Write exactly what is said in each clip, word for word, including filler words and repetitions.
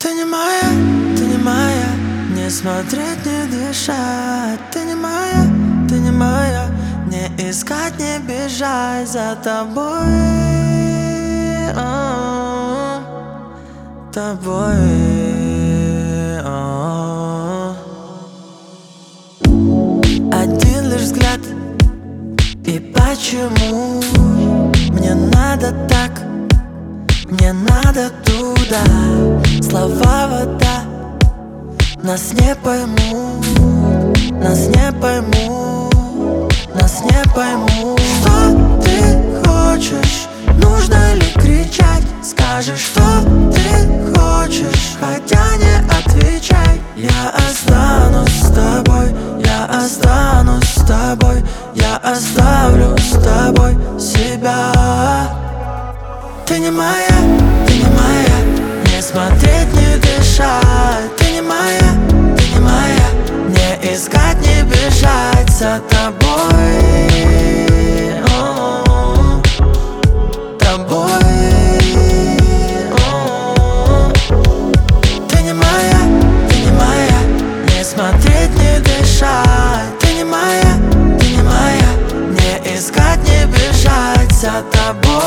Ты не моя, ты не моя, не смотреть, не дышать. Ты не моя, ты не моя, не искать, не бежать за тобой, а-а-а, тобой, а-а-а. Один лишь взгляд, и почему мне надо так? Мне надо туда. Слова вода, нас не поймут, нас не поймут, нас не поймут. Что ты хочешь? Нужно ли кричать? Скажи, что ты хочешь, хотя не отвечай. Я останусь с тобой, я останусь с тобой, я оставлю с тобой себя. Ты не моя, ты не моя, не смотреть, не дышать. Ты не моя, ты не моя, не искать, не бежать за тобой, о-о-о, тобой, о-о-о. Ты не моя, ты не моя, не смотреть, не дышать. Ты не моя, ты не моя, не искать, не бежать за тобой,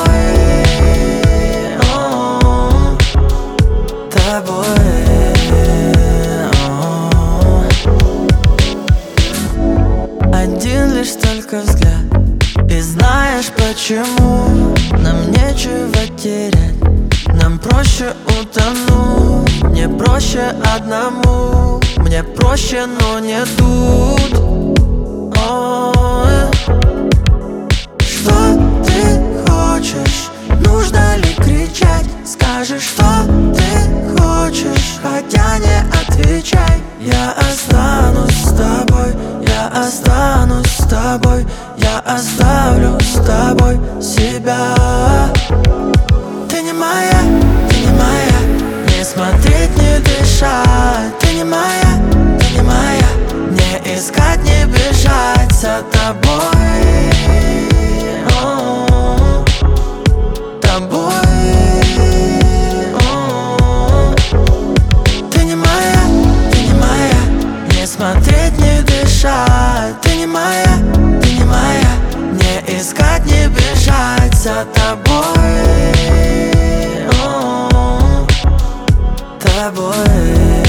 один лишь только взгляд. И знаешь почему? Нам нечего терять, нам проще утонуть. Мне проще одному, мне проще, но не тут. Ой. Что ты хочешь? Нужно ли кричать? Скажи, что ты хочешь, хотя не отвечай. Я останусь с тобой, я останусь с тобой, я оставлю с тобой себя. Ты не моя, ты не моя, не смотреть, не дышать. Ты не моя, ты не моя, не искать, не бежать за тобой, о-о-о, тобой. Смотреть, не дышать. Ты не моя, ты не моя, не искать, не бежать за тобой, о-о-о, тобой,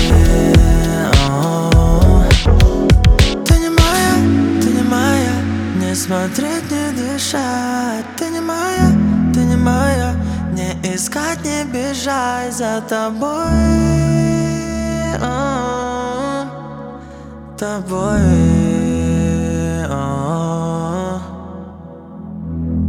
о-о-о. Ты не моя, ты не моя, не смотреть, не дышать. Ты не моя, ты не моя, не искать, не бежать за тобой, о-о-о, тобой.